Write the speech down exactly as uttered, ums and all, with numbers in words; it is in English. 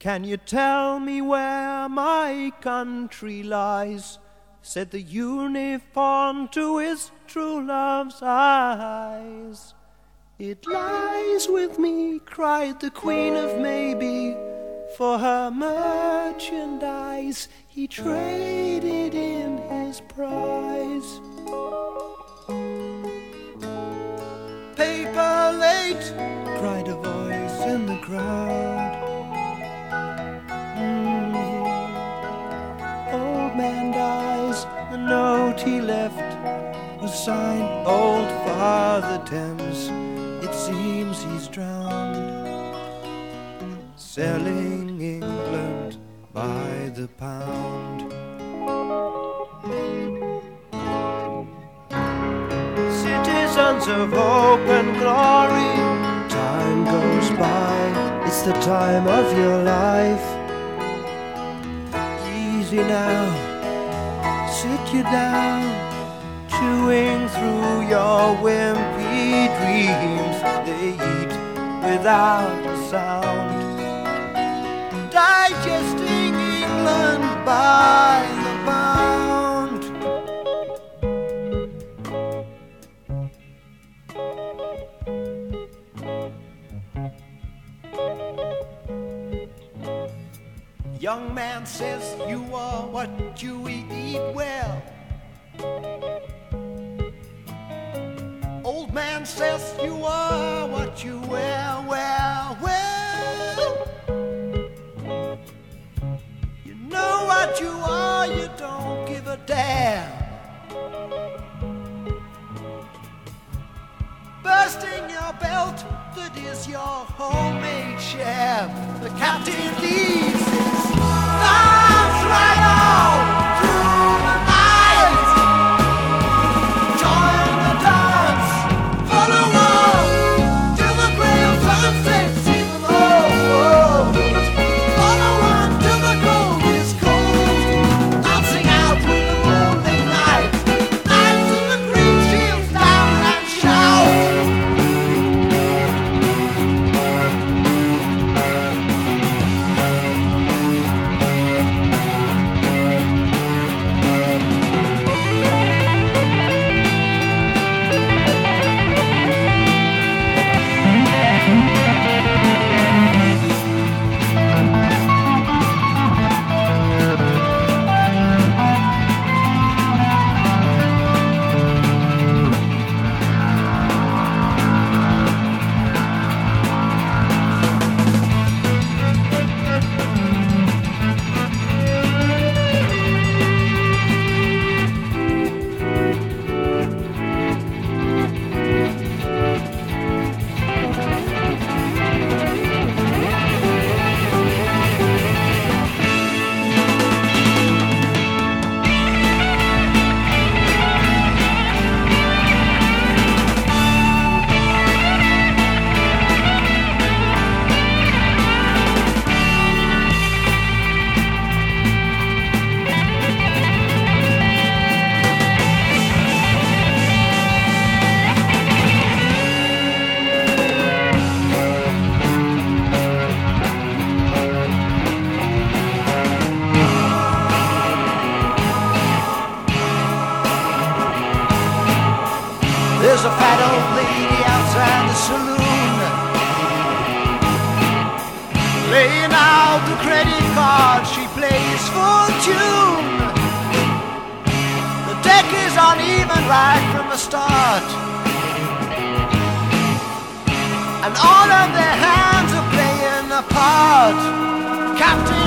"Can you tell me where my country lies?" said the unicorn to his true love's eyes. "It lies with me," cried the Queen of Maybe, "for her merchandise he traded in his prize." "Paper late," cried a voice in the crowd. Mm. Old man dies, the note he left was signed Old Father Thames. It seems he's drowned, selling England by the pound. Citizens of hope and glory, time goes by, it's the time of your life. Easy now, sit you down, chewing through your wimpy dreams. They eat without a sound, digesting England by the pound. Young man says you are what you eat well. Old man says you are what you wear, well, well. You know what you are, you don't give a damn. Bursting your belt, that is your homemade sham. The captain leaves his arms right out through the night. Join the dance, follow on till the grey of sunset sees them all. Follow on till the gold is cold, dancing out with the morning light. Knights in the green shields down and shout. There's a fat old lady outside the saloon, laying out the credit card, she plays for tune. The deck is uneven right from the start, and all of their hands are playing a part. Captain